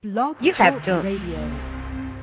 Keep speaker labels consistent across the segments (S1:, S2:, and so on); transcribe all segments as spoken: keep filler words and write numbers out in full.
S1: Blog
S2: You have
S1: Talk
S2: tuned.
S1: Radio.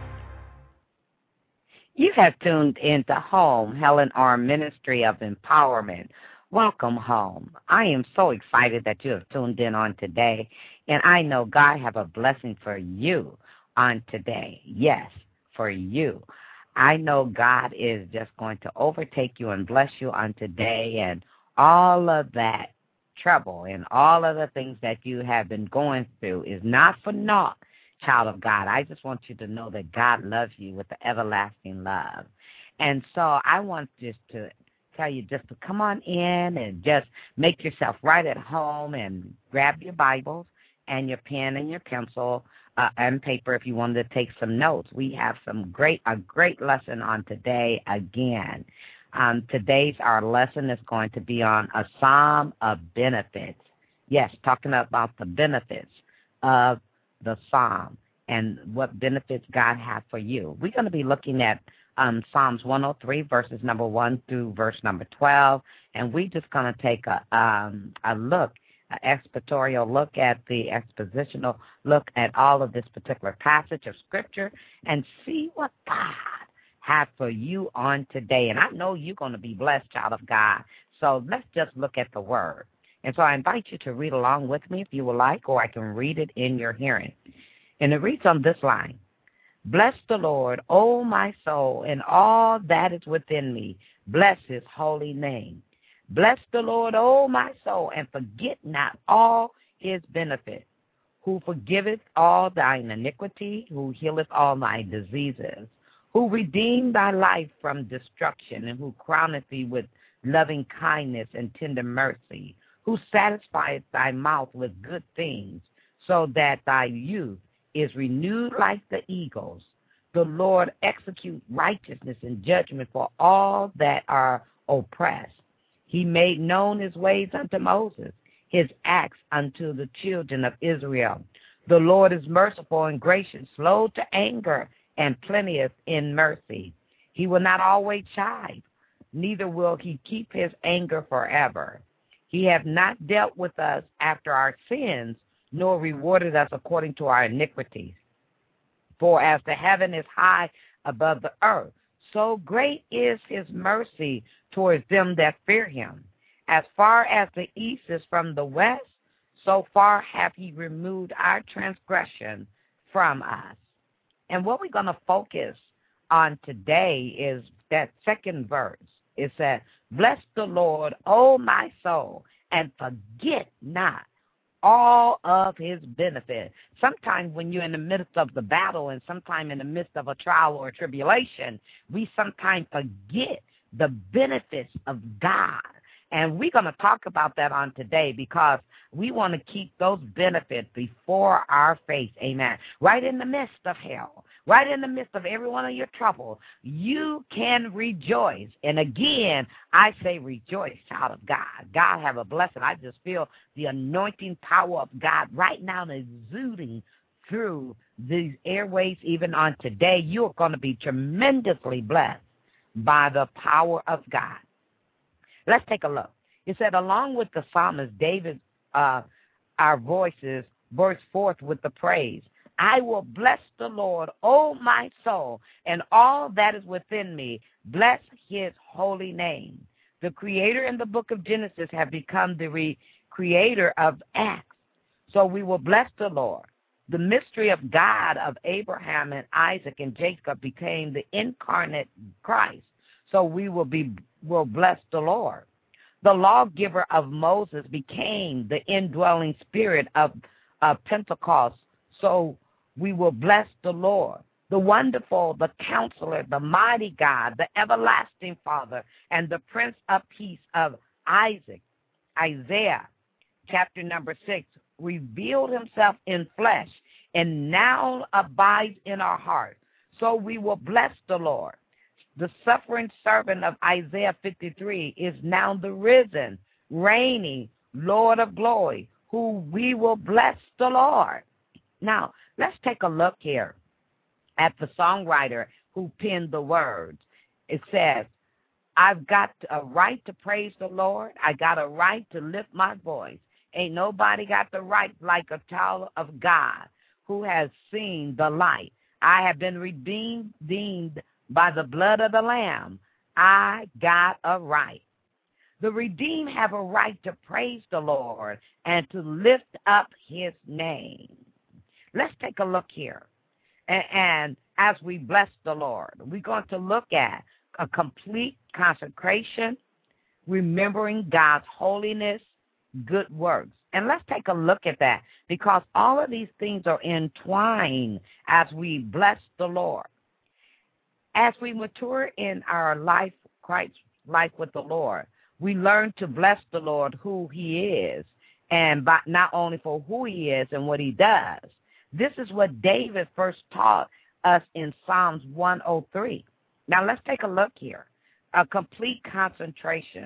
S2: You have tuned into Home, Helen R. Ministry of Empowerment. Welcome home. I am so excited that you have tuned in on today, and I know God have a blessing for you on today. Yes, for you. I know God is just going to overtake you and bless you on today, and all of that trouble and all of the things that you have been going through is not for naught. Child of God, I just want you to know that God loves you with the everlasting love. And so I want just to tell you just to come on in and just make yourself right at home and grab your Bibles and your pen and your pencil uh, and paper if you wanted to take some notes. We have some great a great lesson on today again. Um, today's our lesson is going to be on a psalm of benefits. Yes, talking about the benefits of the psalm and what benefits God has for you. We're going to be looking at um, Psalms one oh three, verses number one through verse number twelve, and we're just going to take a um, a look, an expositorial look at the expositional look at all of this particular passage of Scripture and see what God has for you on today. And I know you're going to be blessed, child of God. So let's just look at the Word. And so I invite you to read along with me if you would like, or I can read it in your hearing. And it reads on this line: Bless the Lord, O my soul, and all that is within me. Bless his holy name. Bless the Lord, O my soul, and forget not all his benefits, who forgiveth all thine iniquity, who healeth all thy diseases, who redeemed thy life from destruction, and who crowneth thee with loving kindness and tender mercy, who satisfieth thy mouth with good things, so that thy youth is renewed like the eagles. The Lord execute righteousness and judgment for all that are oppressed. He made known his ways unto Moses, his acts unto the children of Israel. The Lord is merciful and gracious, slow to anger, and plenteous in mercy. He will not always chide, neither will he keep his anger forever. He hath not dealt with us after our sins, nor rewarded us according to our iniquities. For as the heaven is high above the earth, so great is his mercy towards them that fear him. As far as the east is from the west, so far hath he removed our transgression from us. And what we're going to focus on today is that second verse. It says, Bless the Lord, O my soul, and forget not all of his benefits. Sometimes when you're in the midst of the battle and sometimes in the midst of a trial or a tribulation, we sometimes forget the benefits of God. And we're going to talk about that on today because we want to keep those benefits before our face. Amen. Right in the midst of hell, right in the midst of every one of your trouble, you can rejoice. And again, I say rejoice, child of God. God have a blessing. I just feel the anointing power of God right now exuding through these airways even on today. You're going to be tremendously blessed by the power of God. Let's take a look. It said, along with the psalmist, David, uh, our voices burst forth with the praise. I will bless the Lord, O my soul, and all that is within me. Bless his holy name. The creator in the book of Genesis have become the re- creator of acts. So we will bless the Lord. The mystery of God of Abraham and Isaac and Jacob became the incarnate Christ. So we will be will bless the Lord. The lawgiver of Moses became the indwelling spirit of, of Pentecost. So we will bless the Lord. The wonderful, the counselor, the mighty God, the everlasting Father, and the Prince of Peace of Isaac, Isaiah, chapter number six, revealed himself in flesh and now abides in our hearts. So we will bless the Lord. The suffering servant of Isaiah fifty-three is now the risen, reigning Lord of glory, who we will bless the Lord. Now, let's take a look here at the songwriter who penned the words. It says, I've got a right to praise the Lord. I got a right to lift my voice. Ain't nobody got the right like a child of God. who has seen the light. I have been redeemed, redeemed by the blood of the Lamb. I got a right. The redeemed have a right to praise the Lord and to lift up his name. Let's take a look here. And, and as we bless the Lord, we're going to look at a complete consecration, remembering God's holiness, good works. And let's take a look at that, because all of these things are entwined as we bless the Lord. As we mature in our life, Christ's life with the Lord, we learn to bless the Lord who he is, and by, not only for who he is and what he does. This is what David first taught us in Psalms one oh three. Now let's take a look here. A complete concentration.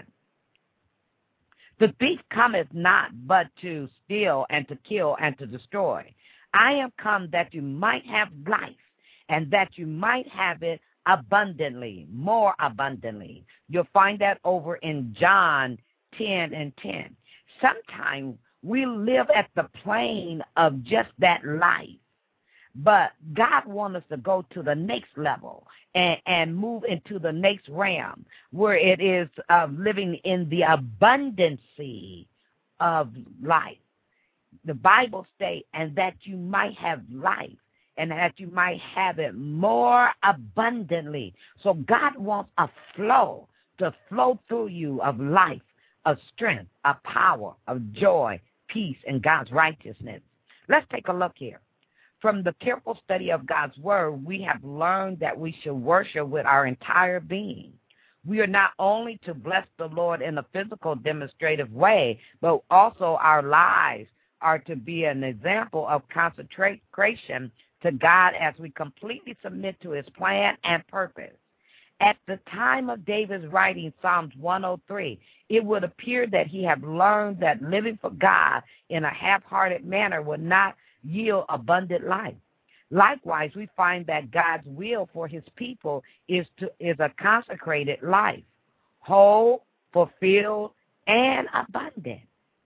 S2: The thief cometh not but to steal and to kill and to destroy. I am come that you might have life, and that you might have it abundantly, more abundantly. You'll find that over in John ten and ten. Sometimes we live at the plane of just that life, but God wants us to go to the next level and, and move into the next realm, where it is uh, living in the abundancy of life. The Bible states, and that you might have life, and that you might have it more abundantly. So God wants a flow to flow through you of life, of strength, of power, of joy, peace, and God's righteousness. Let's take a look here. From the careful study of God's word, we have learned that we should worship with our entire being. We are not only to bless the Lord in a physical, demonstrative way, but also our lives are to be an example of consecration to God as we completely submit to his plan and purpose. At the time of David's writing Psalms one oh three, it would appear that he had learned that living for God in a half-hearted manner would not yield abundant life. Likewise, we find that God's will for his people is to is a consecrated life, whole, fulfilled, and abundant.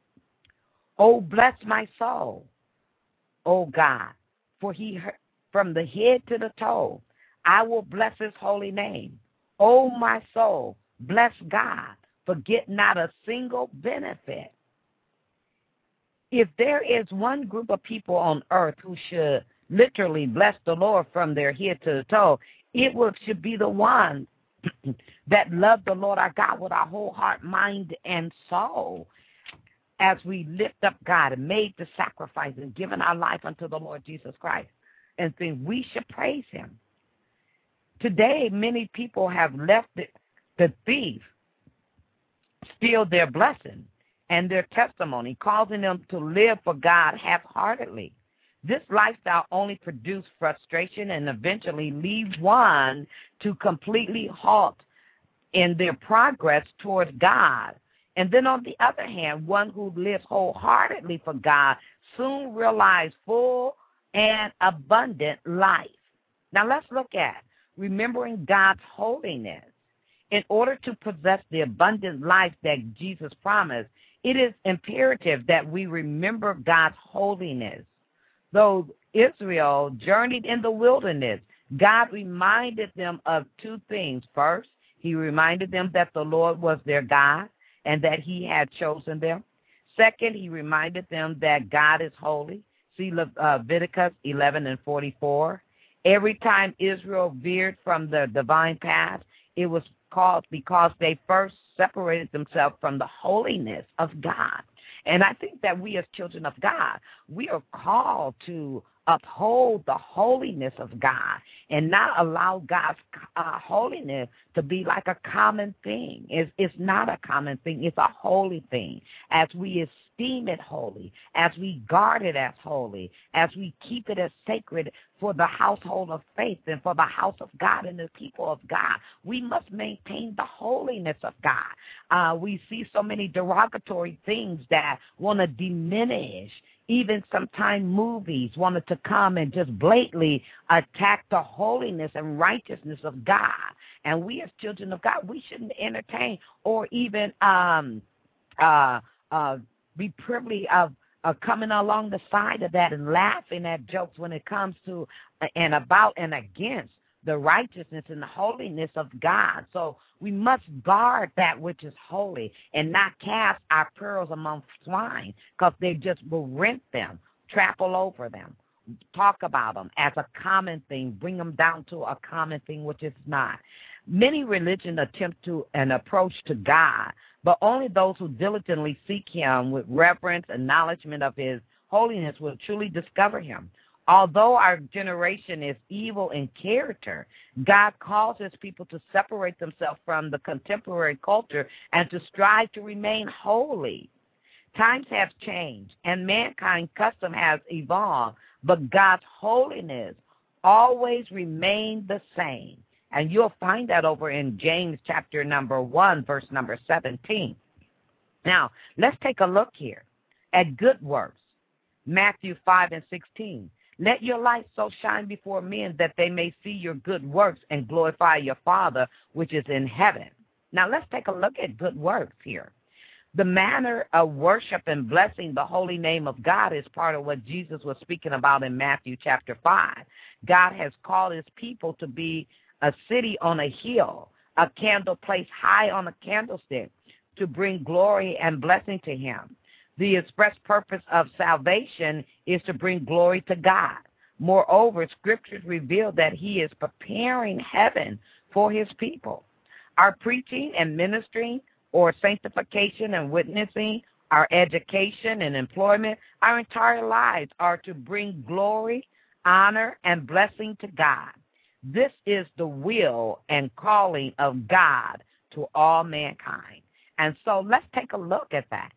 S2: Oh, bless my soul, oh God, for he from the head to the toe, I will bless his holy name. Oh, my soul, bless God, forget not a single benefit. If there is one group of people on earth who should literally bless the Lord from their head to the toe, it will, should be the one that love the Lord our God with our whole heart, mind, and soul. As we lift up God and made the sacrifice and given our life unto the Lord Jesus Christ, and think we should praise him. Today, many people have left the, the thief steal their blessing and their testimony, causing them to live for God half-heartedly. This lifestyle only produces frustration and eventually leads one to completely halt in their progress toward God. And then on the other hand, one who lives wholeheartedly for God soon realizes full and abundant life. Now let's look at remembering God's holiness. In order to possess the abundant life that Jesus promised, it is imperative that we remember God's holiness. Though Israel journeyed in the wilderness, God reminded them of two things. First, he reminded them that the Lord was their God and that he had chosen them. Second, he reminded them that God is holy. See Leviticus eleven and forty-four. Every time Israel veered from the divine path, it was called because they first separated themselves from the holiness of God. And I think that we as children of God, we are called to uphold the holiness of God and not allow God's uh, holiness to be like a common thing. It's, it's not a common thing. It's a holy thing. As we esteem it holy, as we guard it as holy, as we keep it as sacred for the household of faith and for the house of God and the people of God, we must maintain the holiness of God. Uh, we see so many derogatory things that want to diminish. Even sometimes movies wanted to come and just blatantly attack the holiness and righteousness of God. And we as children of God, we shouldn't entertain or even um, uh, uh, be privy of uh, coming along the side of that and laughing at jokes when it comes to uh, and about and against the righteousness and the holiness of God. So we must guard that which is holy and not cast our pearls among swine, because they just will rent them, trample over them, talk about them as a common thing, bring them down to a common thing, which is not. Many religions attempt to an approach to God, but only those who diligently seek him with reverence, acknowledgement of his holiness will truly discover him. Although our generation is evil in character, God calls his people to separate themselves from the contemporary culture and to strive to remain holy. Times have changed, and mankind's custom has evolved, but God's holiness always remained the same. And you'll find that over in James chapter number one, verse number seventeen. Now, let's take a look here at good works. Matthew five and sixteen. Let your light so shine before men that they may see your good works and glorify your Father which is in heaven. Now, let's take a look at good works here. The manner of worship and blessing the holy name of God is part of what Jesus was speaking about in Matthew chapter five. God has called his people to be a city on a hill, a candle placed high on a candlestick, to bring glory and blessing to him. The express purpose of salvation is to bring glory to God. Moreover, scriptures reveal that he is preparing heaven for his people. Our preaching and ministering, or sanctification and witnessing, our education and employment, our entire lives are to bring glory, honor, and blessing to God. This is the will and calling of God to all mankind. And so let's take a look at that.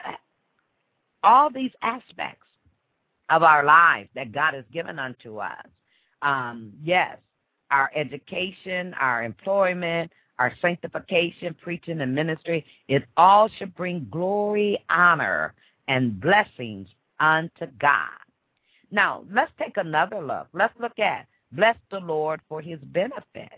S2: All these aspects of our lives that God has given unto us, um, yes, our education, our employment, our sanctification, preaching, and ministry, it all should bring glory, honor, and blessings unto God. Now, let's take another look. Let's look at bless the Lord for his benefits,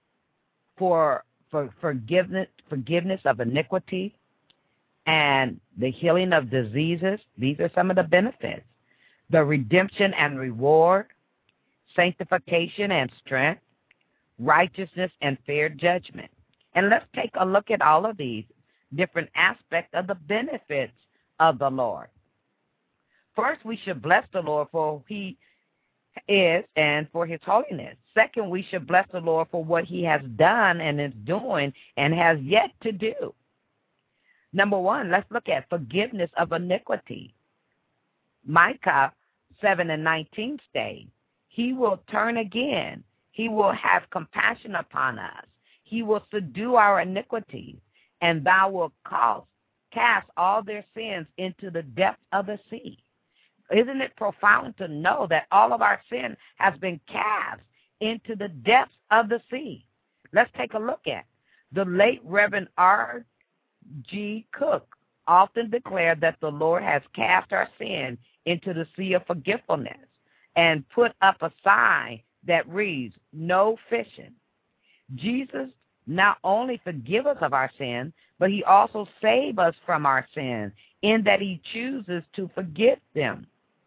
S2: for, for forgiveness, forgiveness of iniquity, and the healing of diseases. These are some of the benefits. The redemption and reward, sanctification and strength, righteousness and fair judgment. And let's take a look at all of these different aspects of the benefits of the Lord. First, we should bless the Lord for who he is and for his holiness. Second, we should bless the Lord for what he has done and is doing and has yet to do. Number one, let's look at forgiveness of iniquity. Micah seven and nineteen states, he will turn again. He will have compassion upon us. He will subdue our iniquities, and thou wilt cause, cast all their sins into the depths of the sea. Isn't it profound to know that all of our sin has been cast into the depths of the sea? Let's take a look at the late Reverend R G Cook often declared that the Lord has cast our sin into the sea of forgetfulness and put up a sign that reads, no fishing. Jesus not only forgives us of our sin, but he also saves us from our sin in that he chooses to forgive them.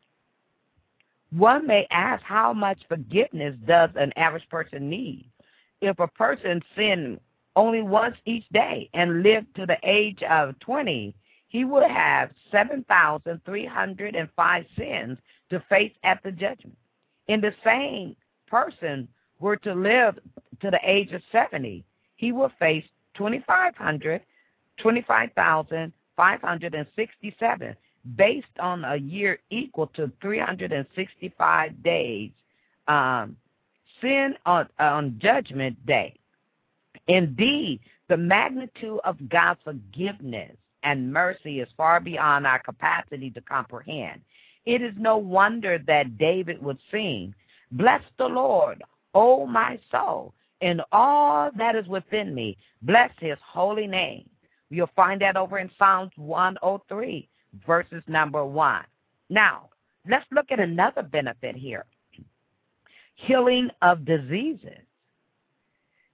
S2: One may ask, how much forgiveness does an average person need? If a person sinned only once each day and lived to the age of twenty, he would have seven thousand three hundred five sins to face at the judgment. In the same person were to live to the age of seventy, he will face twenty-five hundred, twenty-five thousand five hundred sixty-seven, based on a year equal to three hundred sixty-five days, um, sin on, on Judgment Day. Indeed, the magnitude of God's forgiveness and mercy is far beyond our capacity to comprehend. It is no wonder that David would sing, bless the Lord, O my soul, and all that is within me. Bless his holy name. You'll find that over in Psalms one oh three, verses number one. Now, let's look at another benefit here. Healing of diseases.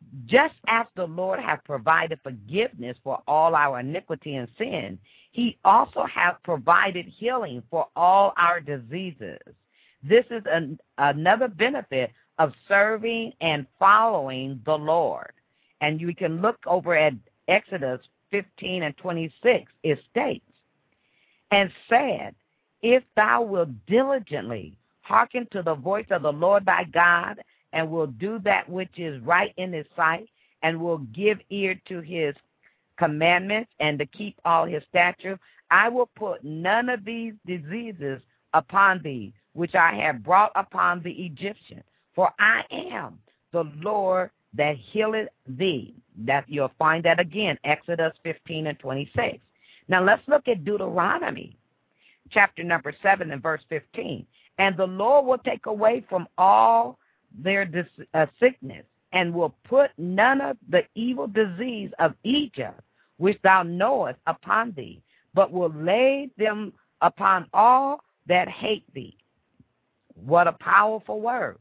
S2: Just as the Lord has provided forgiveness for all our iniquity and sin, he also has provided healing for all our diseases. This is an, another benefit of serving and following the Lord. And you can look over at Exodus fifteen and twenty-six. It states, and said, if thou wilt diligently hearken to the voice of the Lord thy God, and will do that which is right in his sight, and will give ear to his commandments, and to keep all his statutes, I will put none of these diseases upon thee, which I have brought upon the Egyptians. For I am the Lord that healeth thee. That you'll find that again, Exodus fifteen and twenty-six. Now let's look at Deuteronomy, chapter number seven and verse fifteen. And the Lord will take away from all their dis- uh, sickness, and will put none of the evil disease of Egypt, which thou knowest, upon thee, but will lay them upon all that hate thee. What a powerful word.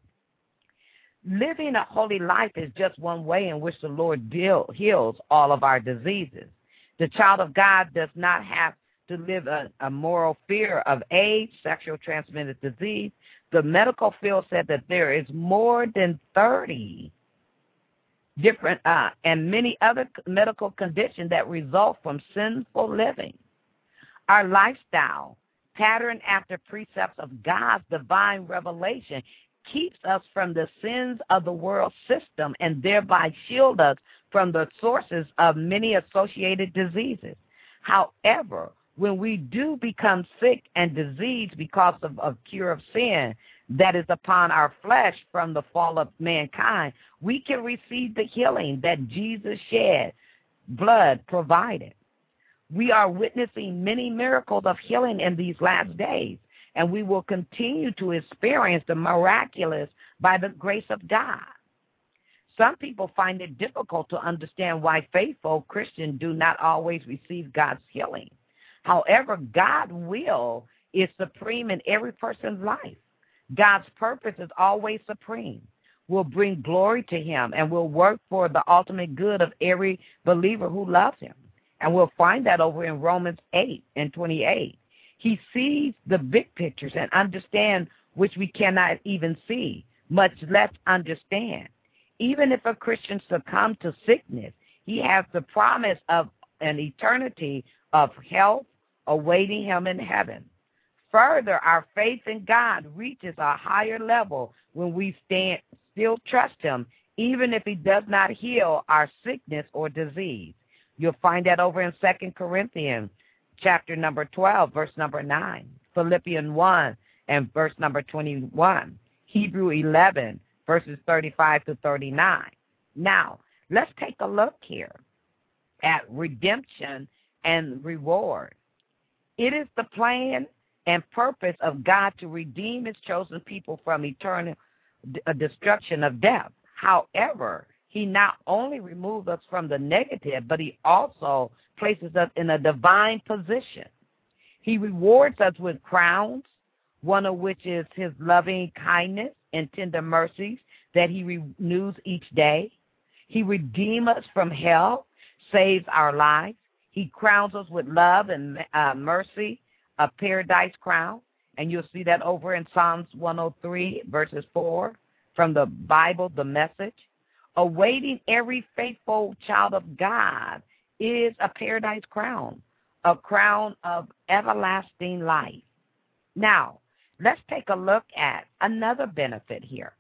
S2: Living a holy life is just one way in which the Lord deal, heals all of our diseases. The child of God does not have to live a, a moral fear of AIDS, sexual transmitted disease. The medical field said that there is more than thirty different uh, and many other medical conditions that result from sinful living. Our lifestyle, patterned after precepts of God's divine revelation, keeps us from the sins of the world system and thereby shield us from the sources of many associated diseases. However, when we do become sick and diseased because of a cure of sin that is upon our flesh from the fall of mankind, we can receive the healing that Jesus shed blood provided. We are witnessing many miracles of healing in these last days, and we will continue to experience the miraculous by the grace of God. Some people find it difficult to understand why faithful Christians do not always receive God's healing. However, God's will is supreme in every person's life. God's purpose is always supreme, will bring glory to him, and will work for the ultimate good of every believer who loves him. And we'll find that over in Romans eight and twenty-eight. He sees the big pictures and understands which we cannot even see, much less understand. Even if a Christian succumbs to sickness, he has the promise of an eternity of health awaiting him in heaven. Further, our faith in God reaches a higher level when we stand, still trust him, even if he does not heal our sickness or disease. You'll find that over in Second Corinthians chapter number twelve, verse number nine, Philippians one and verse number twenty-one, Hebrew eleven, verses thirty-five to thirty-nine. Now, let's take a look here at redemption and reward. It is the plan and purpose of God to redeem his chosen people from eternal destruction of death. However, he not only removes us from the negative, but he also places us in a divine position. He rewards us with crowns, one of which is his loving kindness and tender mercies that he renews each day. He redeems us from hell, saves our lives. He crowns us with love and uh, mercy, a paradise crown. And you'll see that over in Psalms one oh three, verses four, from the Bible, the Message. Awaiting every faithful child of God is a paradise crown, a crown of everlasting life. Now, let's take a look at another benefit here,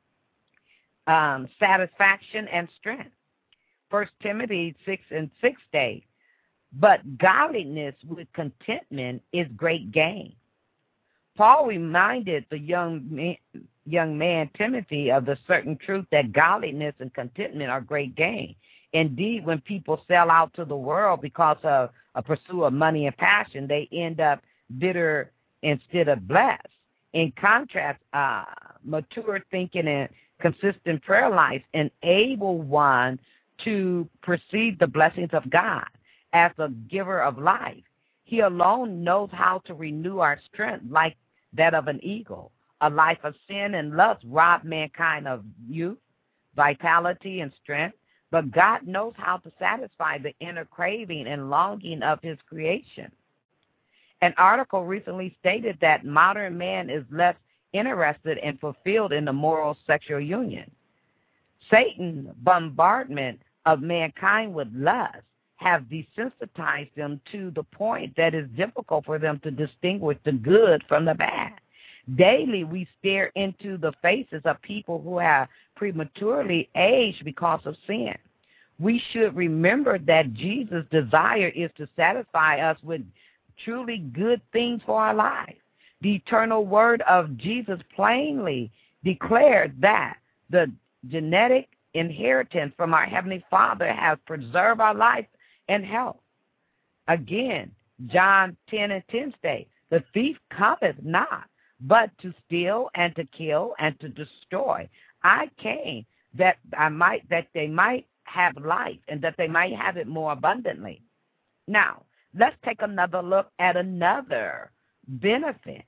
S2: um, satisfaction and strength. First Timothy six and six states, but godliness with contentment is great gain. Paul reminded the young man, young man Timothy of the certain truth that godliness and contentment are great gain. Indeed, when people sell out to the world because of a pursuit of money and passion, they end up bitter instead of blessed. In contrast, uh, mature thinking and consistent prayer life enable one to perceive the blessings of God as the giver of life. He alone knows how to renew our strength like that of an eagle. A life of sin and lust rob mankind of youth, vitality, and strength. but God knows how to satisfy the inner craving and longing of his creation. An article recently stated that modern man is less interested and fulfilled in the moral sexual union. Satan's bombardment of mankind with lust have desensitized them to the point that it's difficult for them to distinguish the good from the bad. Daily, we stare into the faces of people who have prematurely aged because of sin. We should remember that Jesus' desire is to satisfy us with truly good things for our lives. The eternal word of Jesus plainly declared that the genetic inheritance from our Heavenly Father has preserved our life and health. Again, John ten and ten states, the thief cometh not, but to steal and to kill and to destroy. I came that I might that they might have life and that they might have it more abundantly. Now, let's take another look at another benefit.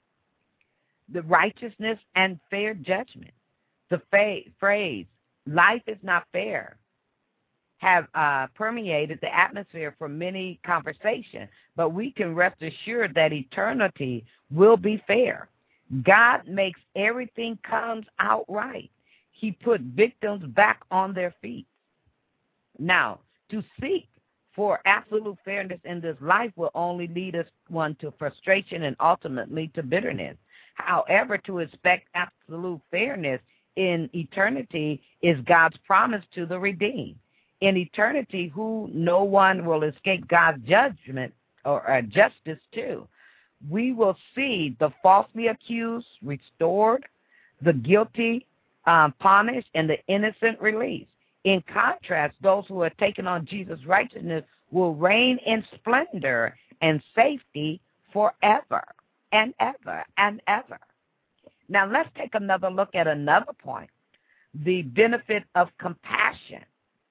S2: The righteousness and fair judgment. The fa- phrase, life is not fair, have uh, permeated the atmosphere for many conversations, but we can rest assured that eternity will be fair. God makes everything comes out right. He put victims back on their feet. Now, to seek for absolute fairness in this life will only lead us one to frustration and ultimately to bitterness. However, to expect absolute fairness in eternity is God's promise to the redeemed. In eternity, who no one will escape God's judgment or uh, justice to. We will see the falsely accused restored, the guilty um, punished, and the innocent released. In contrast, those who have taken on Jesus' righteousness will reign in splendor and safety forever and ever and ever. Now, let's take another look at another point, the benefit of compassion.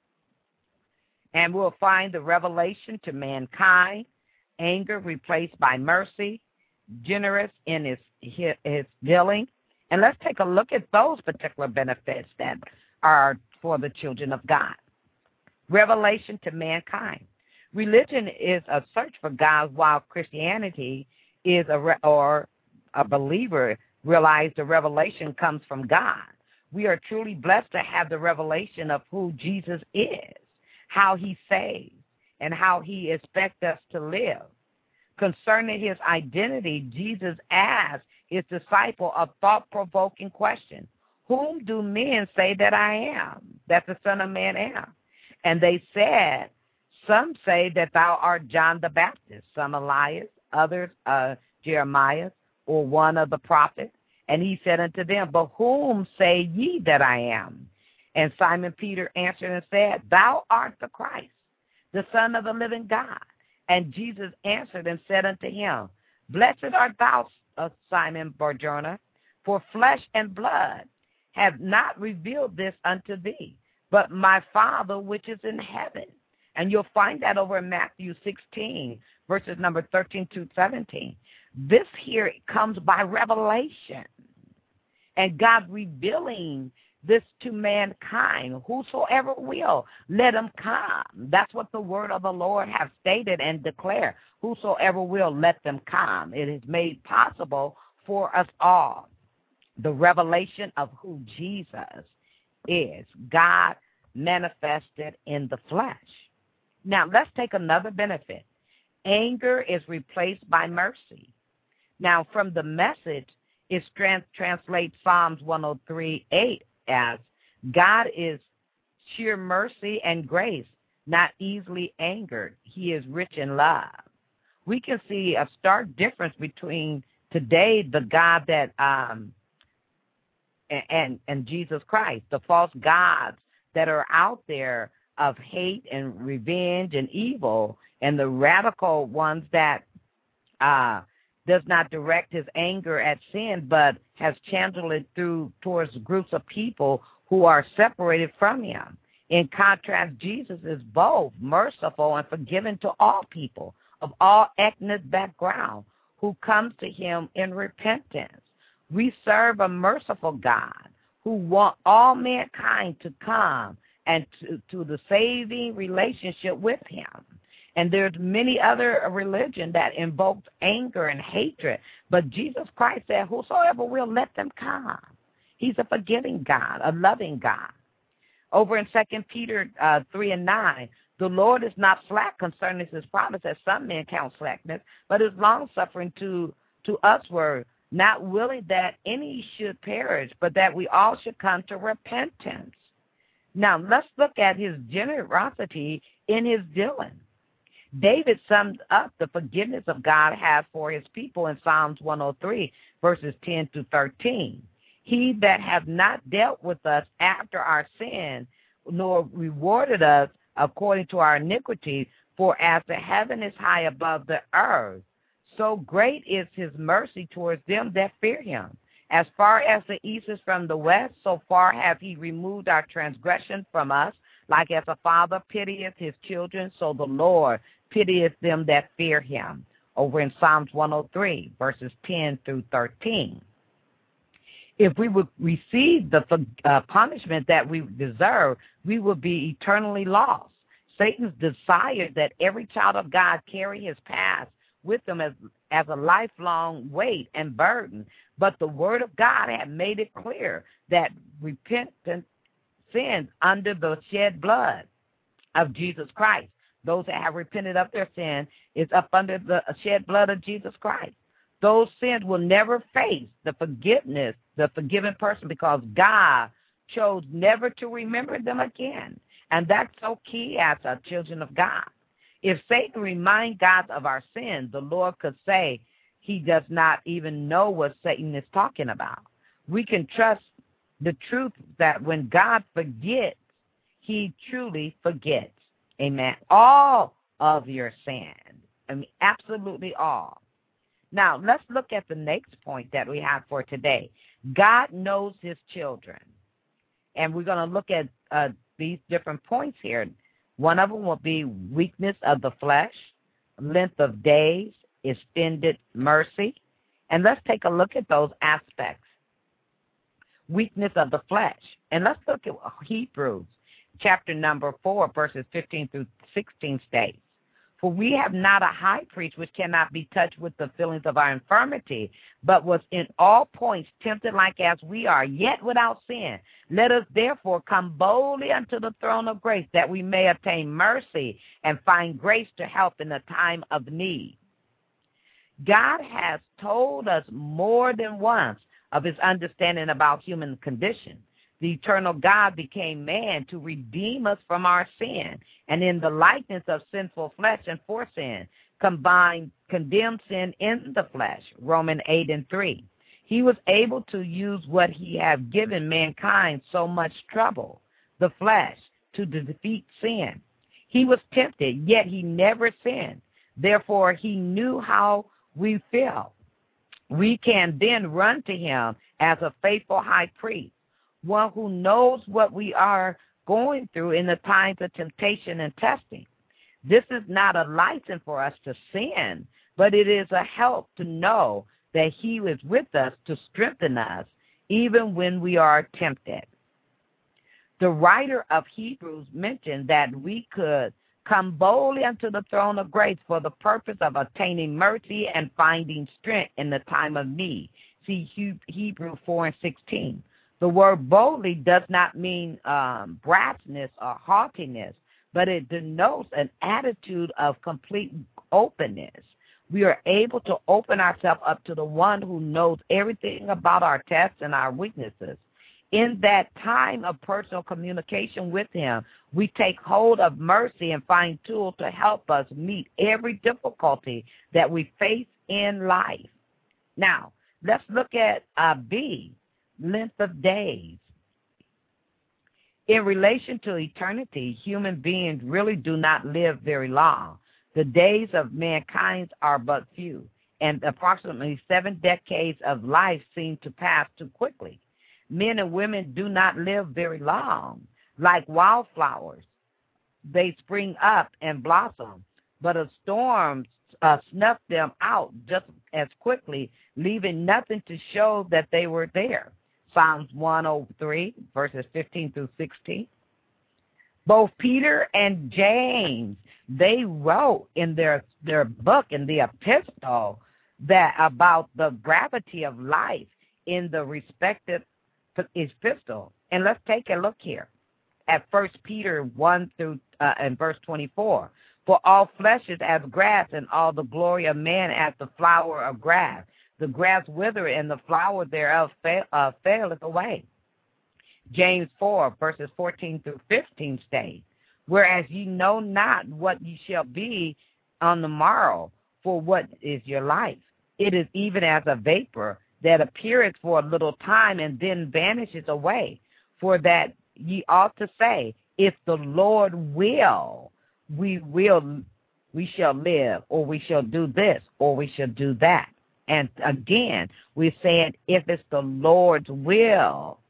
S2: And we'll find the revelation to mankind, anger replaced by mercy, generous in his, his, his dealing. And let's take a look at those particular benefits that are for the children of God. Revelation to mankind. Religion is a search for God, while Christianity is a re- or a believer realize the revelation comes from God. We are truly blessed to have the revelation of who Jesus is, how he saves, and how he expects us to live. Concerning his identity, Jesus asked his disciple a thought-provoking question. Whom do men say that I am, that the Son of Man am? And they said, some say that thou art John the Baptist, some Elias, others uh, Jeremiah, or one of the prophets. And he said unto them, but whom say ye that I am? And Simon Peter answered and said, thou art the Christ, the Son of the living God. And Jesus answered and said unto him, blessed art thou, uh, Simon Barjona, for flesh and blood have not revealed this unto thee, but my Father which is in heaven. And you'll find that over in Matthew sixteen, verses number thirteen to seventeen. This here comes by revelation. And God revealing this to mankind. Whosoever will, let him come. That's what the word of the Lord has stated and declared. Whosoever will, let them come. It is made possible for us all. The revelation of who Jesus is, God manifested in the flesh. Now, let's take another benefit. Anger is replaced by mercy. Now, from the Message, it trans- translates Psalms one oh three eight as, God is sheer mercy and grace, not easily angered. He is rich in love. We can see a stark difference between today, the God that, um, and, and, and Jesus Christ, the false gods that are out there of hate and revenge and evil, and the radical ones that uh, does not direct his anger at sin, but has channeled it through towards groups of people who are separated from him. In contrast, Jesus is both merciful and forgiving to all people of all ethnic background who comes to him in repentance. We serve a merciful God who wants all mankind to come and to, to the saving relationship with him. And there's many other religion that invokes anger and hatred. But Jesus Christ said, whosoever will, let them come. He's a forgiving God, a loving God. Over in Second Peter uh, three and nine, the Lord is not slack concerning his promise, as some men count slackness, but is long-suffering to, to usward, not willing that any should perish, but that we all should come to repentance. Now, let's look at his generosity in his dealing. David summed up the forgiveness of God has for his people in Psalms one oh three, verses ten to thirteen. He that hath not dealt with us after our sin, nor rewarded us according to our iniquity, for as the heaven is high above the earth, so great is his mercy towards them that fear him. As far as the east is from the west, so far hath he removed our transgression from us. Like as a father pitieth his children, so the Lord pitieth them that fear him. Over in Psalms one oh three, verses ten through thirteen. If we would receive the uh, punishment that we deserve, we would be eternally lost. Satan's desire that every child of God carry his past with them as, as a lifelong weight and burden. But the word of God had made it clear that repentance sins under the shed blood of Jesus Christ. Those that have repented of their sin is up under the shed blood of Jesus Christ. Those sins will never face the forgiveness, the forgiven person, because God chose never to remember them again. And that's so key as our children of God. If Satan reminds God of our sins, the Lord could say he does not even know what Satan is talking about. We can trust the truth that when God forgets, he truly forgets. Amen. All of your sins. I mean, absolutely all. Now, let's look at the next point that we have for today. God knows his children. And we're going to look at uh, these different points here. One of them will be weakness of the flesh, length of days, extended mercy. And let's take a look at those aspects. Weakness of the flesh. And let's look at Hebrews chapter number four, verses fifteen through sixteen states. For we have not a high priest which cannot be touched with the feelings of our infirmity, but was in all points tempted like as we are, yet without sin. Let us therefore come boldly unto the throne of grace, that we may obtain mercy and find grace to help in the time of need. God has told us more than once of his understanding about human condition. The eternal God became man to redeem us from our sin, and in the likeness of sinful flesh and for sin, combined, condemned sin in the flesh, Romans eight and three. He was able to use what he had given mankind so much trouble, the flesh, to defeat sin. He was tempted, yet he never sinned. Therefore, he knew how we feel. We can then run to him as a faithful high priest, one who knows what we are going through in the times of temptation and testing. This is not a license for us to sin, but it is a help to know that he is with us to strengthen us even when we are tempted. The writer of Hebrews mentioned that we could come boldly unto the throne of grace for the purpose of obtaining mercy and finding strength in the time of need. See Hebrews four and sixteen. The word boldly does not mean um, brassness or haughtiness, but it denotes an attitude of complete openness. We are able to open ourselves up to the one who knows everything about our tests and our weaknesses. In that time of personal communication with him, we take hold of mercy and find tools to help us meet every difficulty that we face in life. Now, let's look at uh, B, length of days. In relation to eternity, human beings really do not live very long. The days of mankind are but few, and approximately seven decades of life seem to pass too quickly. Men and women do not live very long. Like wildflowers, they spring up and blossom, but a storm uh, snuffed them out just as quickly, leaving nothing to show that they were there. Psalms one oh three, verses fifteen through sixteen. Both Peter and James, they wrote in their, their book, in the epistle, that about the gravity of life in the respective epistle. And let's take a look here at First Peter one through uh, and verse twenty-four. For all flesh is as grass, and all the glory of man as the flower of grass. The grass withereth, and the flower thereof fail, uh, faileth away. James four, verses fourteen through fifteen state, whereas ye know not what ye shall be on the morrow, for what is your life? It is even as a vapor that appeareth for a little time and then vanishes away. For that ye ought to say, if the Lord will, we will, we shall live, or we shall do this, or we shall do that. And again, we're saying, if it's the Lord's will.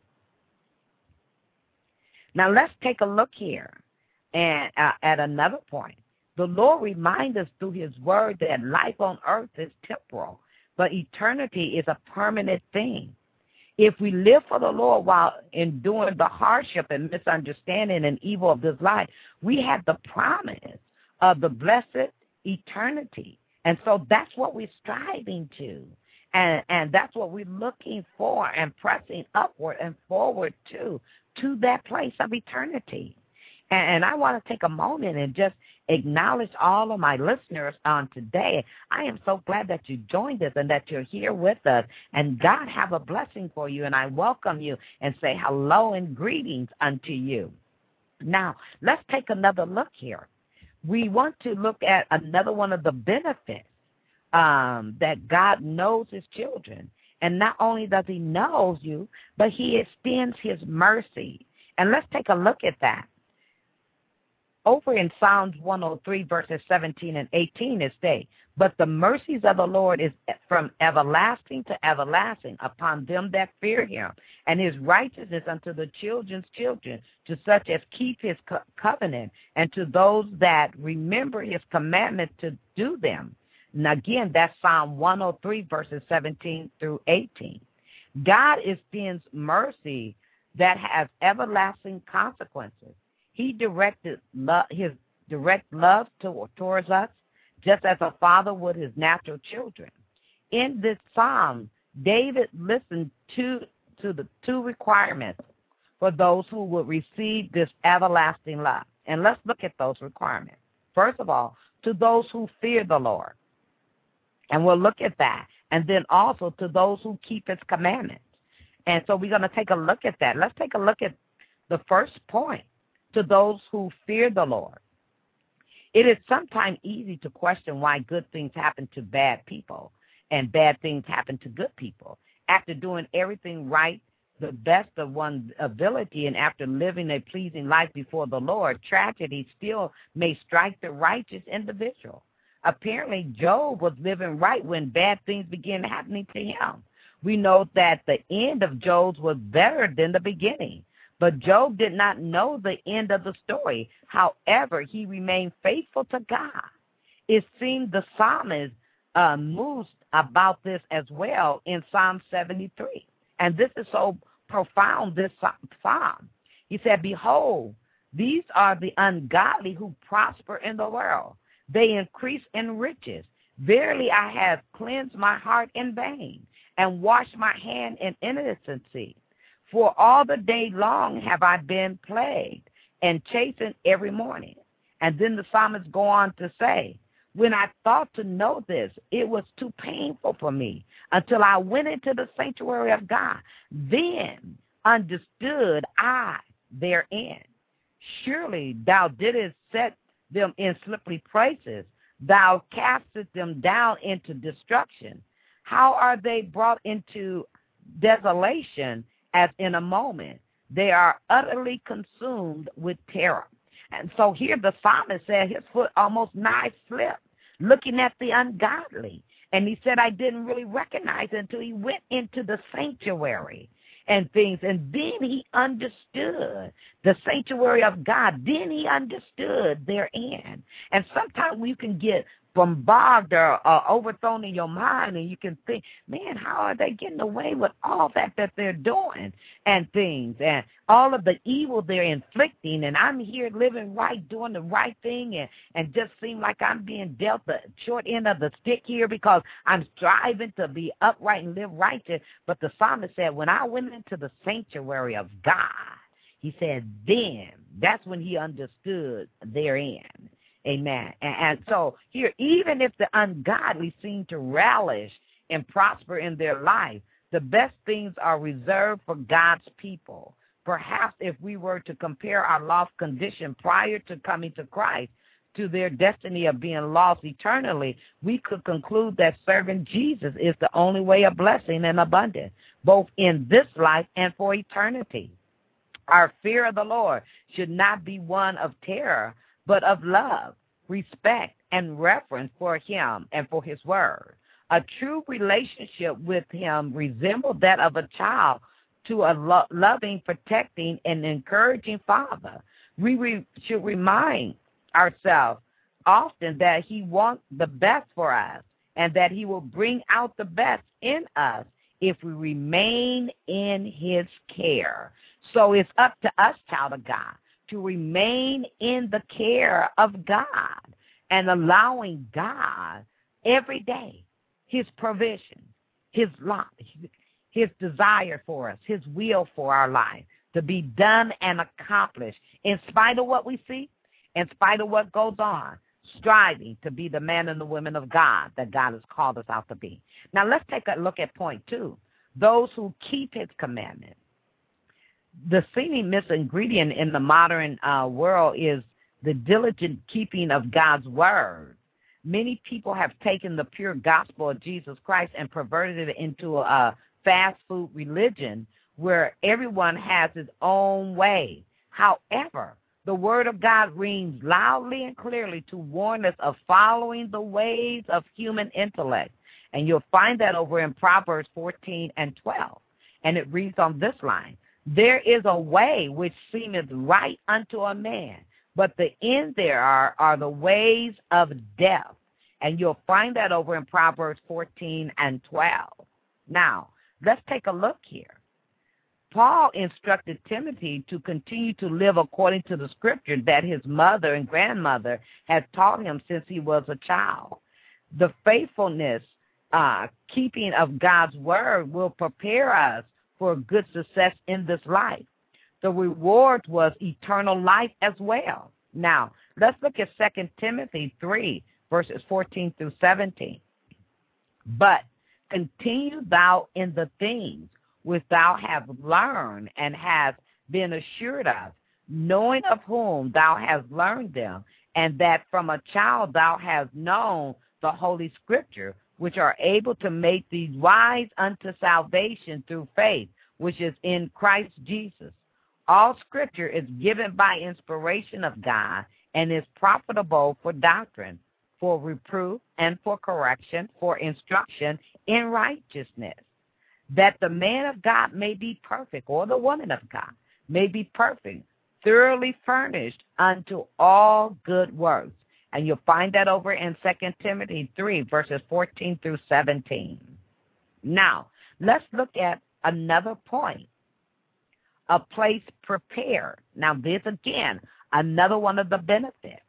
S2: Now let's take a look here and uh, at another point. The Lord reminds us through his word that life on earth is temporal, but eternity is a permanent thing. If we live for the Lord while enduring the hardship and misunderstanding and evil of this life, we have the promise of the blessed eternity. And so that's what we're striving to. And, and that's what we're looking for and pressing upward and forward to, to that place of eternity. And, and I want to take a moment and just acknowledge all of my listeners on today. I am so glad that you joined us and that you're here with us. And God have a blessing for you. And I welcome you and say hello and greetings unto you. Now, let's take another look here. We want to look at another one of the benefits um, that God knows his children. And not only does he know you, but he extends his mercy. And let's take a look at that. Over in Psalms one oh three, verses seventeen and eighteen, it states, but the mercies of the Lord is from everlasting to everlasting upon them that fear him, and his righteousness unto the children's children, to such as keep his co- covenant, and to those that remember his commandments to do them. And again, that's Psalm one oh three, verses seventeen through eighteen. God extends mercy that has everlasting consequences. He directed lo- his direct love to, towards us, just as a father would his natural children. In this psalm, David listened to, to the two requirements for those who would receive this everlasting love. And let's look at those requirements. First of all, to those who fear the Lord. And we'll look at that. And then also to those who keep his commandments. And so we're going to take a look at that. Let's take a look at the first point. To those who fear the Lord. It is sometimes easy to question why good things happen to bad people and bad things happen to good people. After doing everything right, the best of one's ability, and after living a pleasing life before the Lord, tragedy still may strike the righteous individual. Apparently, Job was living right when bad things began happening to him. We know that the end of Job's was better than the beginning. But Job did not know the end of the story. However, he remained faithful to God. It seemed the psalmist uh, mused about this as well in Psalm seventy-three. And this is so profound, this psalm. He said, behold, these are the ungodly who prosper in the world. They increase in riches. Verily, I have cleansed my heart in vain and washed my hand in innocency. For all the day long have I been plagued and chastened every morning. And then the psalmist go on to say, when I thought to know this, it was too painful for me until I went into the sanctuary of God. Then understood I therein. Surely thou didst set them in slippery places. Thou castest them down into destruction. How are they brought into desolation? As in a moment, they are utterly consumed with terror. And so here the psalmist said his foot almost nigh slipped, looking at the ungodly. And he said, I didn't really recognize it until he went into the sanctuary and things. And then he understood the sanctuary of God. Then he understood therein. And sometimes we can get bombarded or uh, overthrown in your mind, and you can think, man, how are they getting away with all that that they're doing and things and all of the evil they're inflicting, and I'm here living right, doing the right thing, and, and just seem like I'm being dealt the short end of the stick here because I'm striving to be upright and live righteous. But the psalmist said, when I went into the sanctuary of God, he said, then that's when he understood therein. Amen. And, and so here, even if the ungodly seem to relish and prosper in their life, the best things are reserved for God's people. Perhaps if we were to compare our lost condition prior to coming to Christ to their destiny of being lost eternally, we could conclude that serving Jesus is the only way of blessing and abundance, both in this life and for eternity. Our fear of the Lord should not be one of terror, but of love, respect, and reverence for him and for his word. A true relationship with him resembles that of a child to a lo- loving, protecting, and encouraging father. We re- should remind ourselves often that he wants the best for us and that he will bring out the best in us if we remain in his care. So it's up to us, child of God, to remain in the care of God and allowing God every day his provision, his life, his desire for us, his will for our life to be done and accomplished in spite of what we see, in spite of what goes on, striving to be the man and the women of God that God has called us out to be. Now let's take a look at point two, those who keep his commandments. The seeming misingredient in the modern uh, world is the diligent keeping of God's word. Many people have taken the pure gospel of Jesus Christ and perverted it into a fast food religion where everyone has his own way. However, the word of God rings loudly and clearly to warn us of following the ways of human intellect. And you'll find that over in Proverbs fourteen and twelve. And it reads on this line, there is a way which seemeth right unto a man, but the end there are, are the ways of death. And you'll find that over in Proverbs fourteen and twelve. Now, let's take a look here. Paul instructed Timothy to continue to live according to the scripture that his mother and grandmother had taught him since he was a child. The faithfulness, uh, keeping of God's word will prepare us for good success in this life. The reward was eternal life as well. Now, let's look at Second Timothy three, verses fourteen through seventeen. But continue thou in the things which thou hast learned and hast been assured of, knowing of whom thou hast learned them, and that from a child thou hast known the Holy Scripture, which are able to make thee wise unto salvation through faith, which is in Christ Jesus. All Scripture is given by inspiration of God and is profitable for doctrine, for reproof, and for correction, for instruction in righteousness, that the man of God may be perfect, or the woman of God may be perfect, thoroughly furnished unto all good works. And you'll find that over in Second Timothy three, verses fourteen through seventeen. Now, let's look at another point, a place prepared. Now, this again, another one of the benefits.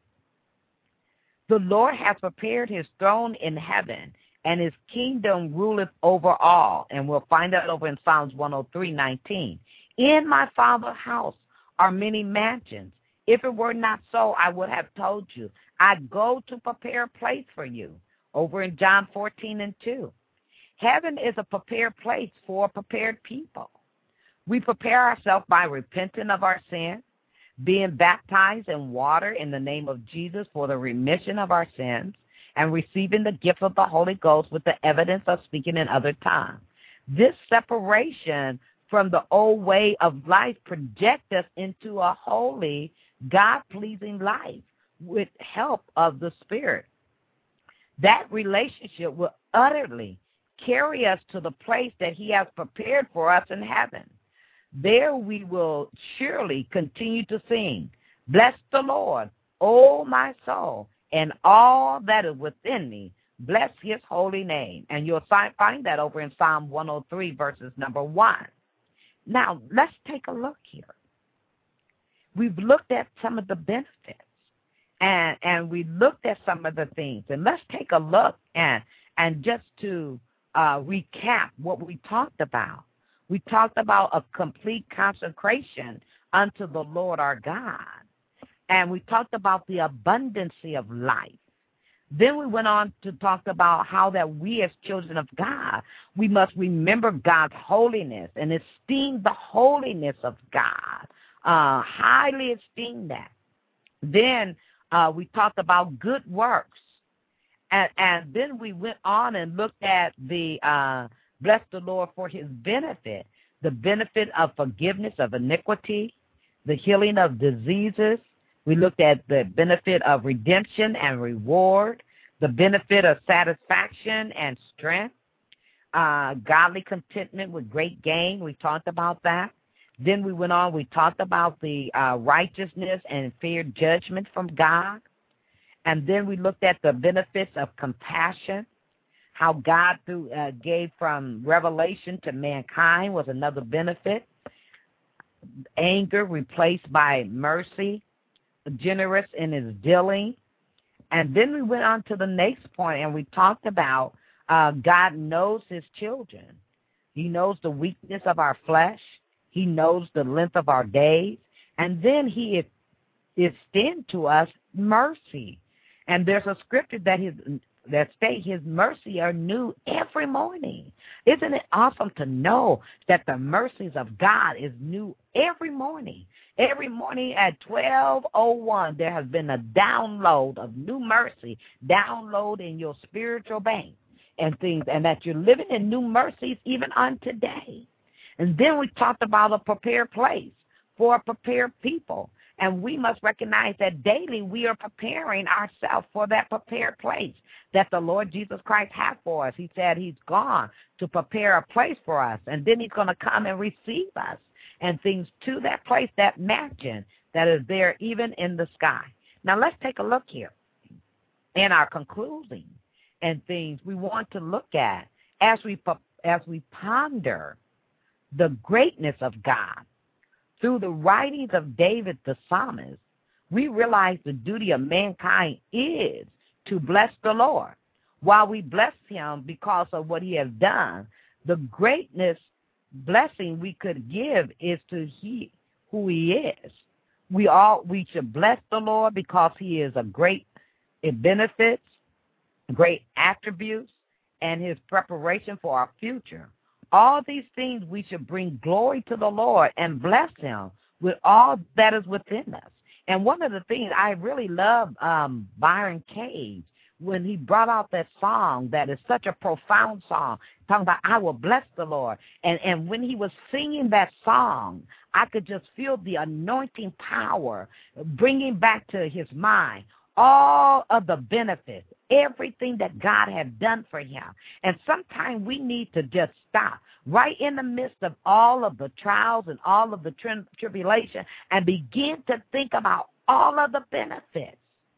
S2: The Lord has prepared his throne in heaven, and his kingdom ruleth over all. And we'll find that over in Psalms one oh three, nineteen. In my Father's house are many mansions. If it were not so, I would have told you. I go to prepare a place for you. Over in John fourteen and two. Heaven is a prepared place for prepared people. We prepare ourselves by repenting of our sins, being baptized in water in the name of Jesus for the remission of our sins, and receiving the gift of the Holy Ghost with the evidence of speaking in other tongues. This separation from the old way of life projects us into a holy, God-pleasing life with help of the Spirit. That relationship will utterly carry us to the place that he has prepared for us in heaven. There we will surely continue to sing, bless the Lord, O my soul, and all that is within me. Bless his holy name. And you'll find that over in Psalm one oh three, verses number one. Now, let's take a look here. We've looked at some of the benefits, and, and we looked at some of the things. And let's take a look and, and just to uh, recap what we talked about. We talked about a complete consecration unto the Lord our God. And we talked about the abundancy of life. Then we went on to talk about how that we as children of God, we must remember God's holiness and esteem the holiness of God, uh, highly esteem that. Then uh, we talked about good works. And, and then we went on and looked at the, uh, bless the Lord for his benefit, the benefit of forgiveness of iniquity, the healing of diseases. We looked at the benefit of redemption and reward, the benefit of satisfaction and strength, uh, godly contentment with great gain. We talked about that. Then we went on, we talked about the uh, righteousness and fair judgment from God. And then we looked at the benefits of compassion, how God through, uh, gave from revelation to mankind was another benefit. Anger replaced by mercy, generous in his dealing. And then we went on to the next point, and we talked about uh, God knows his children. He knows the weakness of our flesh. He knows the length of our days. And then he extends to us mercy. And there's a scripture that his that state his mercy are new every morning. Isn't it awesome to know that the mercies of God is new every morning? Every morning at twelve oh one, there has been a download of new mercy, download in your spiritual bank and things, and that you're living in new mercies even on today. And then we talked about a prepared place for a prepared people. And we must recognize that daily we are preparing ourselves for that prepared place that the Lord Jesus Christ has for us. He said he's gone to prepare a place for us, and then he's going to come and receive us and things to that place, that mansion that is there even in the sky. Now let's take a look here. In our concluding and things we want to look at as we as we ponder the greatness of God. Through the writings of David the psalmist, we realize the duty of mankind is to bless the Lord. While we bless him because of what he has done, the greatness blessing we could give is to he who he is. We all we should bless the Lord because he is a great it benefits, great attributes, and his preparation for our future. All these things we should bring glory to the Lord and bless him with all that is within us. And one of the things I really love um, Byron Cage, when he brought out that song that is such a profound song, talking about I will bless the Lord. And, and when he was singing that song, I could just feel the anointing power bringing back to his mind all of the benefits, everything that God had done for him. And sometimes we need to just stop right in the midst of all of the trials and all of the tri- tribulation and begin to think about all of the benefits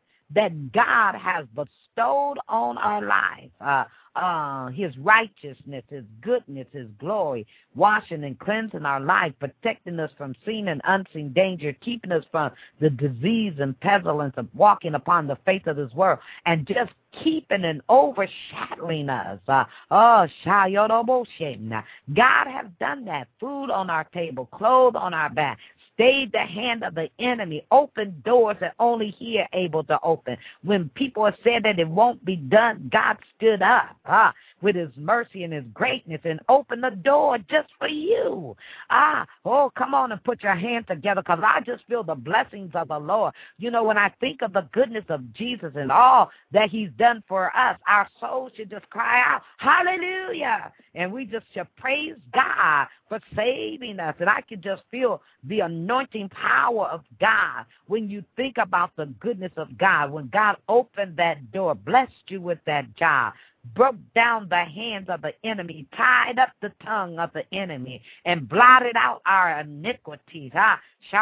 S2: that God has bestowed on our life. Uh, uh, his righteousness, his goodness, his glory, washing and cleansing our life, protecting us from seen and unseen danger, keeping us from the disease and pestilence of walking upon the face of this world, and just keeping and overshadowing us. Uh, oh, Shayoroboshena. God has done that. Food on our table, clothes on our back, stayed the hand of the enemy, opened doors that only he is able to open. When people have said that it won't be done, God stood up ah, with his mercy and his greatness and opened the door just for you. Ah, oh, come on and put your hands together, because I just feel the blessings of the Lord. You know, when I think of the goodness of Jesus and all that he's done for us, our soul should just cry out, hallelujah. And we just should praise God for saving us. And I can just feel the anointing power of God when you think about the goodness of God. When God opened that door, blessed you with that job, broke down the hands of the enemy, tied up the tongue of the enemy, and blotted out our iniquities. Ah,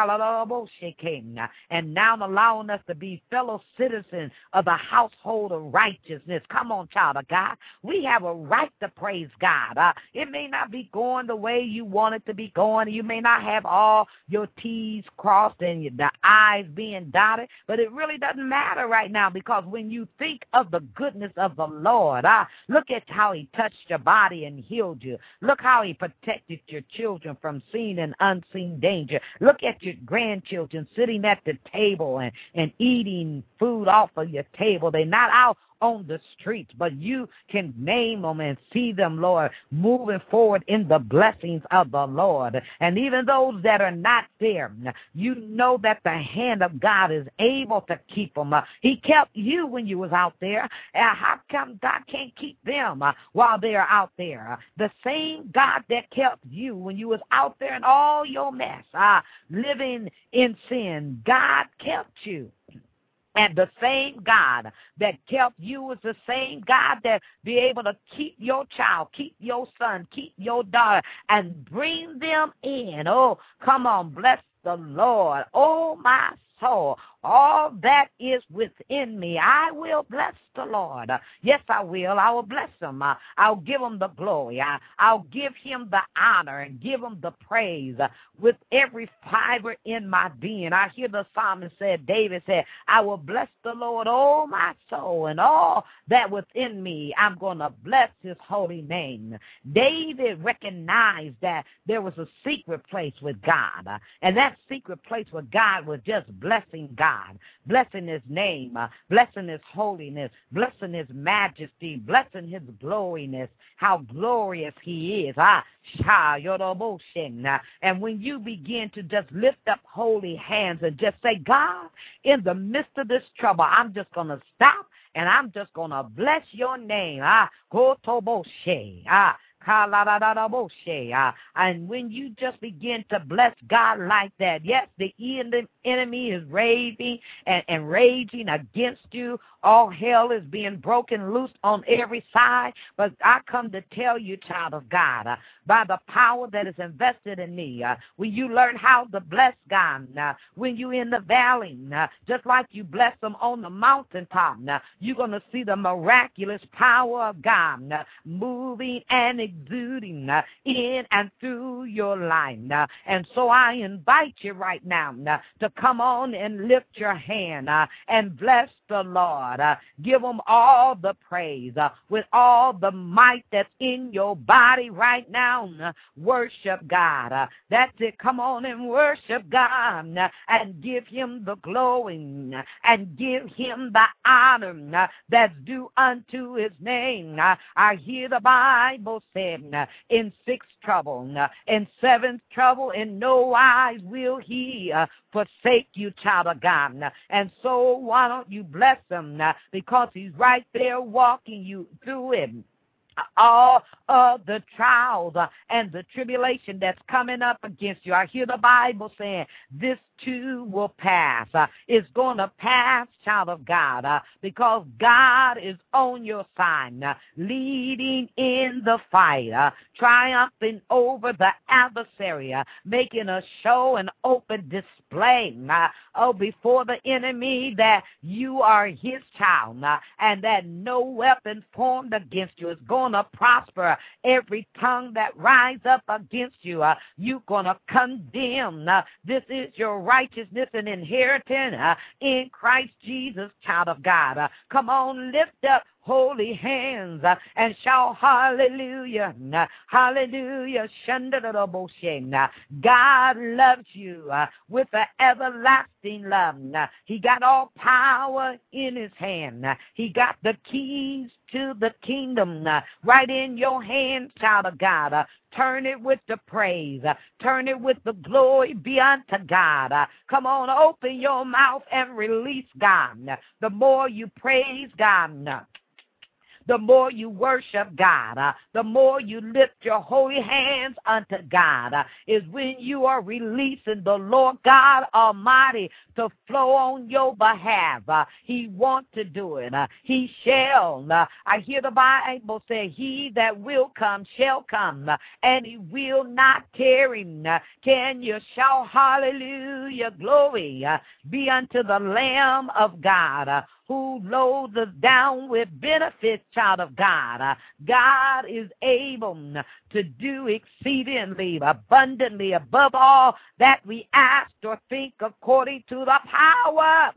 S2: and now allowing us to be fellow citizens of the household of righteousness. Come on, child of God. We have a right to praise God. Uh, it may not be going the way you want it to be going. You may not have all your T's crossed and the I's being dotted, but it really doesn't matter right now, because when you think of the goodness of the Lord, uh, look at how he touched your body and healed you. Look how he protected your children from seen and unseen danger. Look at your grandchildren sitting at the table and, and eating food off of your table. They're not out on the streets, but you can name them and see them, Lord, moving forward in the blessings of the Lord. And even those that are not there, you know that the hand of God is able to keep them. Uh, he kept you when you was out there. Uh, how come God can't keep them uh, while they are out there? Uh, the same God that kept you when you was out there in all your mess, uh, living in sin, God kept you. And the same God that kept you is the same God that be able to keep your child, keep your son, keep your daughter, and bring them in. Oh, come on, bless the Lord. Oh, my soul, all that is within me, I will bless the Lord. Uh, yes, I will. I will bless him. Uh, I'll give him the glory. I, I'll give him the honor and give him the praise uh, with every fiber in my being. I hear the psalmist said, David said, I will bless the Lord, oh my soul, and all that within me, I'm going to bless his holy name. David recognized that there was a secret place with God, uh, and that secret place with God was just blessing God, blessing his name, uh, blessing his holiness, blessing his majesty, blessing his gloriness, how glorious he is. Ah, and when you begin to just lift up holy hands and just say, God, in the midst of this trouble, I'm just going to stop and I'm just going to bless your name. Ah, go to ah. And when you just begin to bless God like that, yes, the enemy is raving and, and raging against you. All hell is being broken loose on every side. But I come to tell you, child of God, uh, by the power that is invested in me, uh, when you learn how to bless God, uh, when you're in the valley, uh, just like you bless them on the mountaintop, uh, you're going to see the miraculous power of God uh, moving and exuding uh, in and through your life. Uh, and so I invite you right now uh, to come on and lift your hand uh, and bless the Lord. Uh, give him all the praise uh, with all the might that's in your body right now. Uh, worship God. Uh, that's it. Come on and worship God uh, and give him the glory uh, and give him the honor uh, that's due unto his name. Uh, I hear the Bible said uh, in sixth trouble, uh, in seventh trouble, in no wise will he uh, forsake you, child of God. Uh, and so why don't you bless him uh, because he's right there walking you through it. All of the trials uh, and the tribulation that's coming up against you. I hear the Bible saying this too will pass. Uh, it's going to pass, child of God, uh, because God is on your side, uh, leading in the fight, uh, triumphing over the adversary, uh, making a show and open display uh, oh, before the enemy that you are his child uh, and that no weapon formed against you is going to prosper. Every tongue that rises up against you, uh, you're going to condemn. Uh, this is your righteousness and inheritance uh, in Christ Jesus, child of God. Uh, come on, lift up holy hands uh, and shout hallelujah, uh, hallelujah. Uh, God loves you uh, with an everlasting love. Uh, he got all power in his hand. Uh, he got the keys to the kingdom uh, right in your hand, child of God. Uh, turn it with the praise. Uh, turn it with the glory be unto God. Uh, come on, open your mouth and release God. Uh, the more you praise God, uh, the more you worship God, uh, the more you lift your holy hands unto God, uh, is when you are releasing the Lord God Almighty to flow on your behalf. Uh, he wants to do it. Uh, he shall. Uh, I hear the Bible say, he that will come shall come, uh, and he will not tarry. Uh, can you shout hallelujah, glory uh, be unto the Lamb of God, uh, who loads us down with benefits, child of God. Uh, God is able to do exceedingly abundantly above all that we ask or think, according to the power,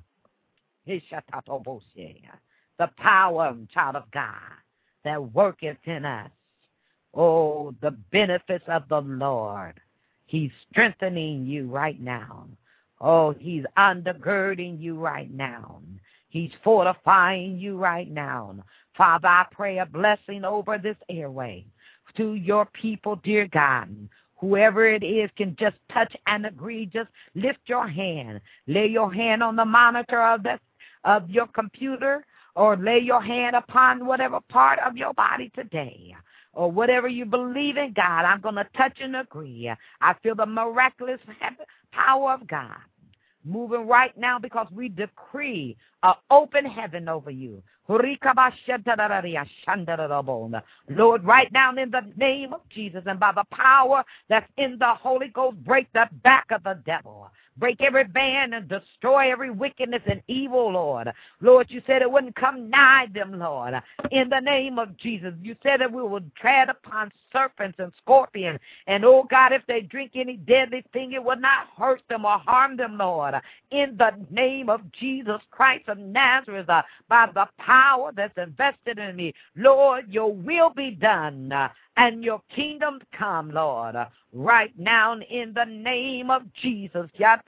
S2: the power, child of God, that worketh in us. Oh, the benefits of the Lord. He's strengthening you right now. Oh, he's undergirding you right now. He's fortifying you right now. Father, I pray a blessing over this airway to your people, dear God. Whoever it is can just touch and agree. Just lift your hand. Lay your hand on the monitor of the, of your computer, or lay your hand upon whatever part of your body today, or whatever you believe in, God. I'm going to touch and agree. I feel the miraculous power of God moving right now, because we decree an open heaven over you. Lord, right now in the name of Jesus, and by the power that's in the Holy Ghost, break the back of the devil. Break every band and destroy every wickedness and evil, Lord. Lord, you said it wouldn't come nigh them, Lord. In the name of Jesus, you said that we would tread upon serpents and scorpions. And, oh, God, if they drink any deadly thing, it would not hurt them or harm them, Lord. In the name of Jesus Christ of Nazareth, uh, by the power that's invested in me, Lord, your will be done. Uh, and your kingdom come, Lord, uh, right now in the name of Jesus. Let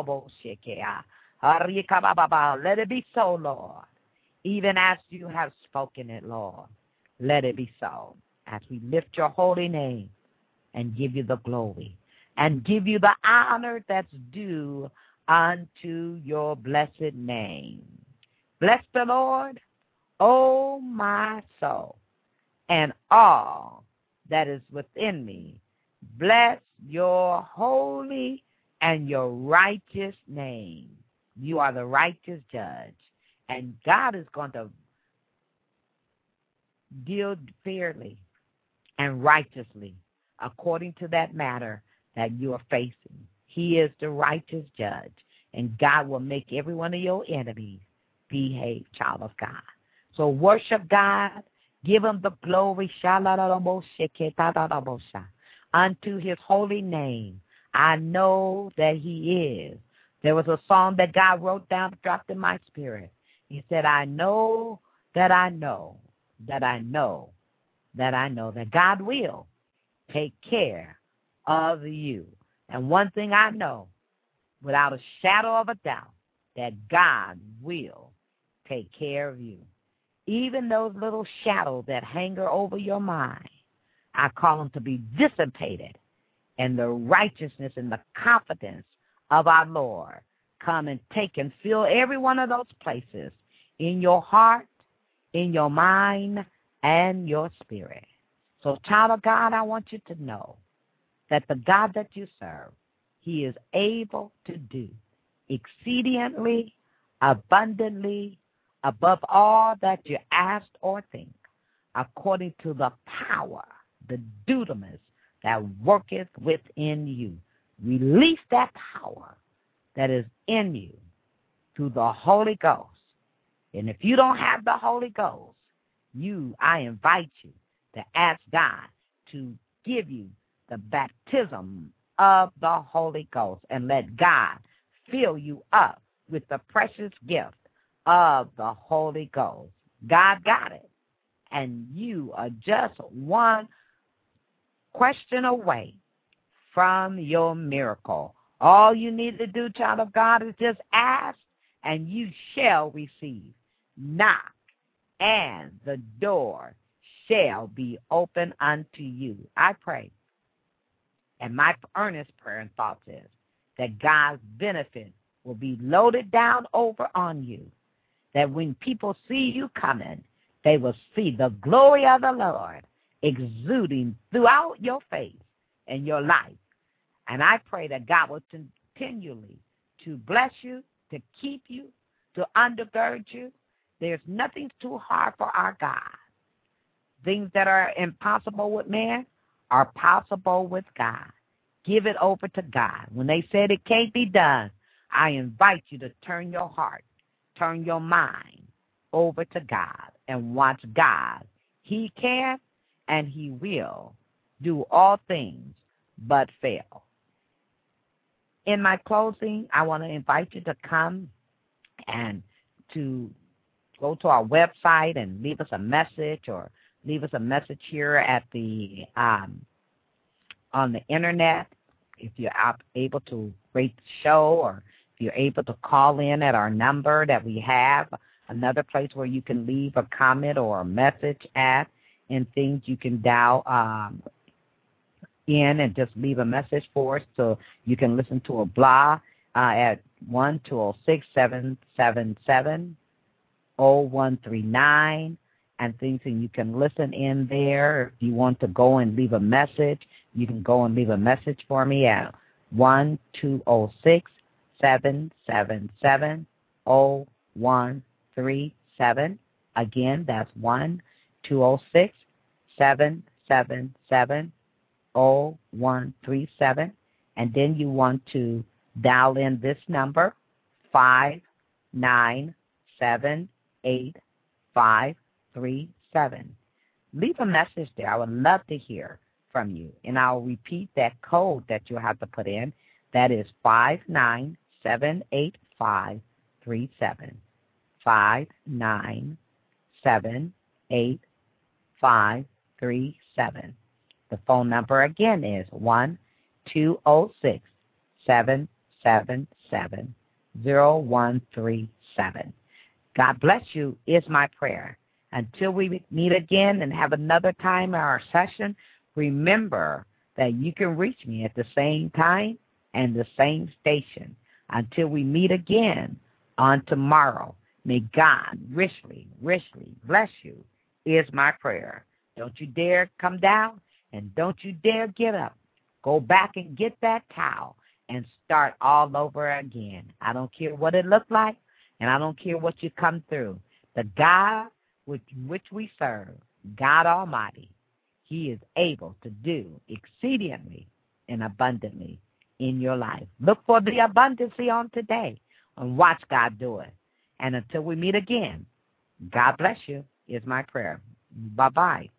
S2: it be so, Lord, even as you have spoken it, Lord. Let it be so, as we lift your holy name and give you the glory and give you the honor that's due unto your blessed name. Bless the Lord, O my soul, and all that is within me. Bless your holy and your righteous name. You are the righteous judge, and God is going to deal fairly and righteously according to that matter that you are facing. He is the righteous judge, and God will make every one of your enemies behave, child of God. So worship God. Give him the glory unto his holy name. I know that he is. There was a song that God wrote down, dropped in my spirit. He said, I know that I know that I know that I know that God will take care of you. And one thing I know, without a shadow of a doubt, that God will take care of you. Even those little shadows that hang over your mind, I call them to be dissipated, and the righteousness and the confidence of our Lord come and take and fill every one of those places in your heart, in your mind, and your spirit. So, child of God, I want you to know that the God that you serve, he is able to do exceedingly, abundantly, above all that you asked or think, according to the power, the dunamis that worketh within you. Release that power that is in you through the Holy Ghost. And if you don't have the Holy Ghost, you, I invite you to ask God to give you the baptism of the Holy Ghost and let God fill you up with the precious gift of the Holy Ghost. God got it. And you are just one question away from your miracle. All you need to do, child of God, is just ask, and you shall receive. Knock, and the door shall be open unto you. I pray, and my earnest prayer and thoughts is that God's benefit will be loaded down over on you, that when people see you coming, they will see the glory of the Lord exuding throughout your face and your life. And I pray that God will continually to bless you, to keep you, to undergird you. There's nothing too hard for our God. Things that are impossible with man are possible with God. Give it over to God. When they said it can't be done, I invite you to turn your heart, turn your mind over to God and watch God. He can and he will do all things but fail. In my closing, I want to invite you to come and to go to our website and leave us a message, or leave us a message here at the um, on the internet. If you're able to rate the show, or if you're able to call in at our number that we have, another place where you can leave a comment or a message at, and things you can dial um, in and just leave a message for us, so you can listen to a blog uh, at one two zero six, seven seven seven, zero one three nine and things, and you can listen in there. If you want to go and leave a message, you can go and leave a message for me at one two zero six, seven seven seven, zero one three seven. Again, that's one two zero six, seven seven seven, zero one three seven. And then you want to dial in this number, five nine seven eight five three seven. Leave a message there. I would love to hear from you. And I'll repeat that code that you'll have to put in. That is five nine seven eight five three seven. five nine seven eight five three seven. The phone number again is one two zero six, seven seven seven, zero one three seven. God bless you is my prayer. Until we meet again and have another time in our session, remember that you can reach me at the same time and the same station. Until we meet again on tomorrow, may God richly, richly bless you is my prayer. Don't you dare come down, and don't you dare get up. Go back and get that towel and start all over again. I don't care what it looked like, and I don't care what you come through. The God with which we serve, God Almighty, he is able to do exceedingly and abundantly in your life. Look for the abundancy on today and watch God do it. And until we meet again, God bless you is my prayer. Bye-bye.